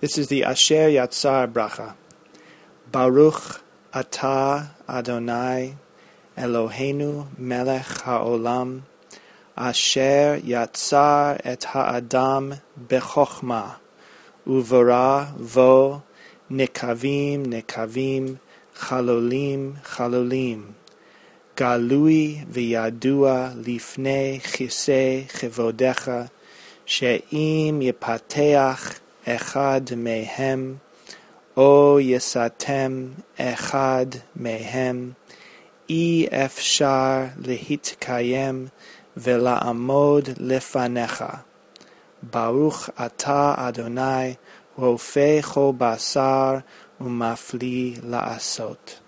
This is the Asher Yatzar bracha. Baruch atah Adonai Eloheinu melech haolam asher yatzar et ha'adam bechokma uvara vo nekavim nekavim chalolim chalolim galui v'yadua lifnei chisei chevodecha she'im yepateach echad mehem o yesatem echad mehem אי-אפשר להתקיים ולעמוד לפניך. ברוך אתה אדוני רופא כל בשר ומפליא לעשות.